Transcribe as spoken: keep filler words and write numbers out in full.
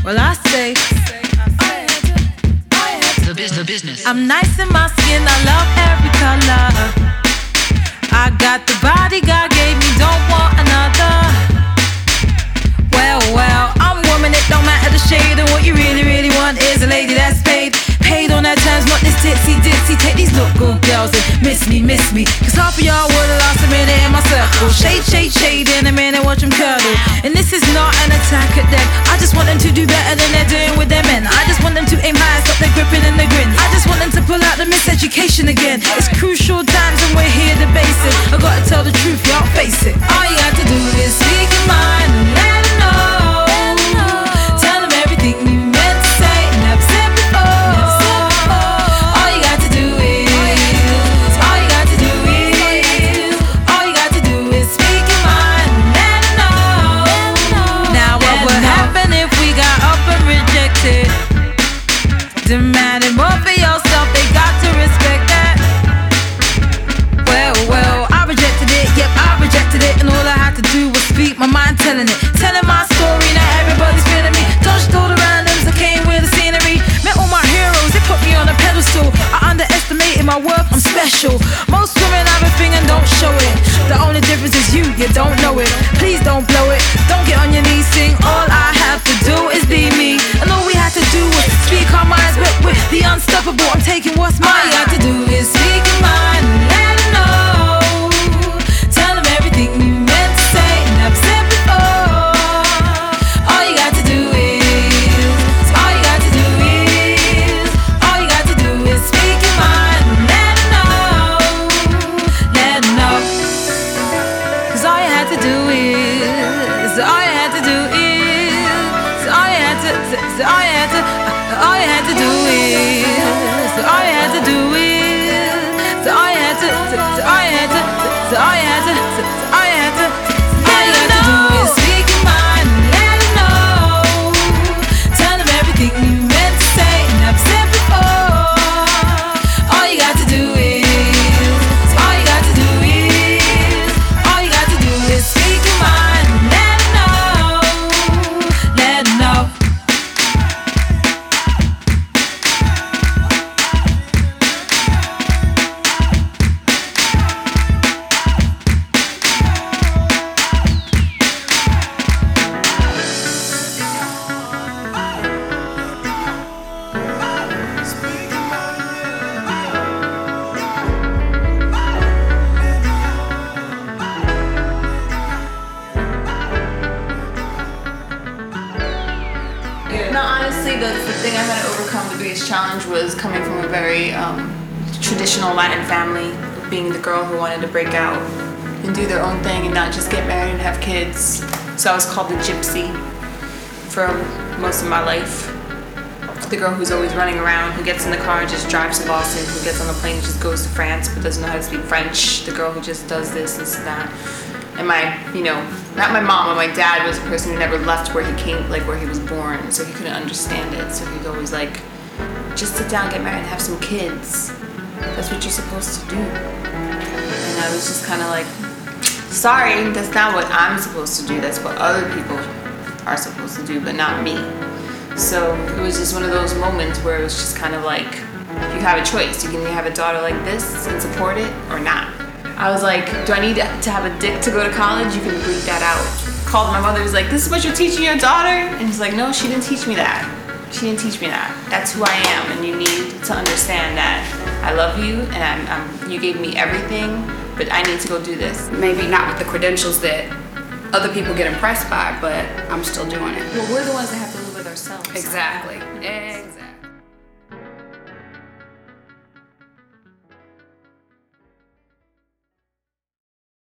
Well, I say, the, biz- the business. I'm nice in my skin, I love every color. I got the body God gave me, don't want another. Well, well, I'm a woman, it don't matter the shade. And what you really, really want is a lady that's paid. Paid on that terms, not this ditzy, ditzy. Take these look good girls and miss me, miss me. Cause half of y'all would've lost a minute in my circle. Shade, shade, shade in a minute, watch them curdle. And this is not an attack at them. I just want them to do better than they're doing with their men. I just want them to aim high, stop their gripping and their grin. I just want them to pull out the miseducation again. It's crucial times and we're here debating. I gotta tell the truth, y'all face it. All you got to do is speak your mind and let them know. Tell them everything you meant to say and never said before. All you got to do is, all you got to do is, all you got to do is speak your mind and let them know. Now what would happen if we got up and rejected? Demanding more for yourself, they got to respect that. Well, well, I rejected it, yep, I rejected it. And all I had to do was speak my mind, telling it. Telling my story, now everybody's feeling me. Dodged all the randoms, I came with the scenery. Met all my heroes, they put me on a pedestal. I underestimated my worth, I'm special. Most women have a thing and don't show it. The only difference is you, you don't know it. Please don't blow it, don't get on your knees, sing. All I have to do is be me. And all we had to do was speak our minds, but with the unstoppable, I'm taking what's mine. All you got to do is speak your mind and let them know. Tell them everything you meant to say and never said before. All you got to do is, all you got to do is, all you got to do is speak your mind and let them know. Let them know. Cause all you had to do is, all you had to do is, all you had to, all you had to, all you had to do is, all you had to do is, all you had to, all you had to, all you had to, all you had to, all you got to do is speak your mind and let them know. Tell them everything you meant to say and never said before. All you got to do is, all you got to do is, all you got to do is speak your mind and let them know. Let them know. No, honestly, the, the thing I had to overcome, the biggest challenge was coming from a very um, traditional Latin family, being the girl who wanted to break out and do their own thing and not just get married and have kids. So I was called the gypsy for most of my life. The girl who's always running around, who gets in the car and just drives to Boston, who gets on the plane and just goes to France but doesn't know how to speak French. The girl who just does this, this, and that. And my, you know, not my mom, but my dad was a person who never left where he came, like where he was born, so he couldn't understand it. So he'd always like, just sit down, get married, and have some kids. That's what you're supposed to do. And I was just kind of like, sorry, that's not what I'm supposed to do. That's what other people are supposed to do, but not me. So it was just one of those moments where it was just kind of like, you have a choice. You can either have a daughter like this and support it or not. I was like, do I need to have a dick to go to college? You can bleed that out. Called my mother, was like, this is what you're teaching your daughter? And he's like, no, she didn't teach me that. She didn't teach me that. That's who I am, and you need to understand that I love you, and I'm, I'm, you gave me everything, but I need to go do this. Maybe not with the credentials that other people get impressed by, but I'm still doing it. Well, we're the ones that have to live with ourselves. Exactly. Yeah.